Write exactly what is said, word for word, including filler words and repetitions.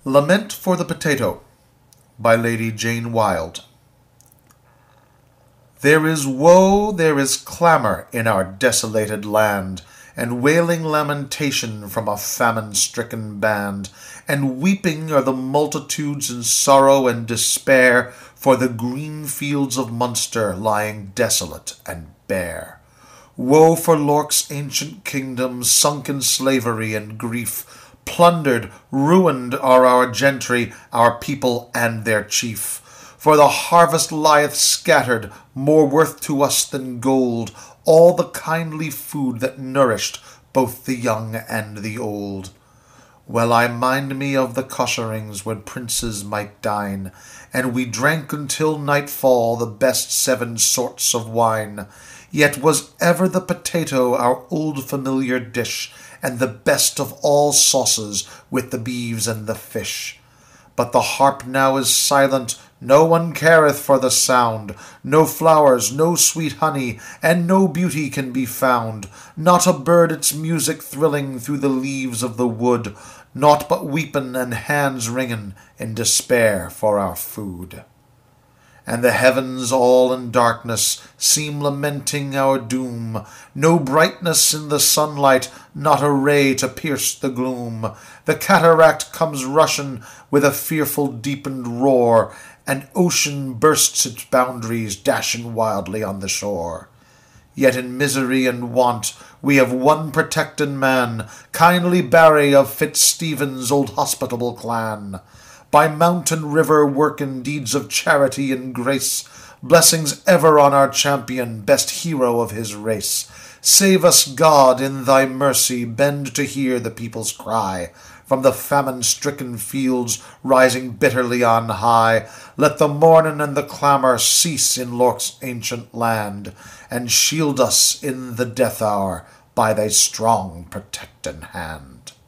Lament for the Potato by Lady Jane Wilde. There is woe, there is clamour in our desolated land, and wailing lamentation from a famine-stricken band, and weeping are the multitudes in sorrow and despair for the green fields of Munster lying desolate and bare. Woe for Lorc's ancient kingdom, sunk in slavery and grief. Plundered, ruined are our gentry, our people and their chief. For the harvest lieth scattered, more worth to us than gold, all the kindly food that nourished both the young and the old. Well I mind me of the cosherings when princes might dine, and we drank until nightfall the best seven sorts of wine. Yet was ever the potato our old familiar dish, and the best of all sauces with the beeves and the fish. But the harp now is silent, no one careth for the sound, no flowers, no sweet honey, and no beauty can be found, not a bird its music thrilling through the leaves of the wood, naught but weepin' and hands wringin' in despair for our food. And the heavens all in darkness seem lamenting our doom, no brightness in the sunlight, not a ray to pierce the gloom. The cataract comes rushin' with a fearful deepened roar, and ocean bursts its boundaries, dashin' wildly on the shore. Yet in misery and want we have one protectin' man, kindly Barry of Fitzstephen's old hospitable clan. By mountain river workin' deeds of charity and grace, blessings ever on our champion, best hero of his race. Save us, God, in thy mercy, bend to hear the people's cry. From the famine-stricken fields rising bitterly on high, let the mournin' and the clamour cease in Lorc's ancient land, and shield us in the death hour by thy strong protectin' hand.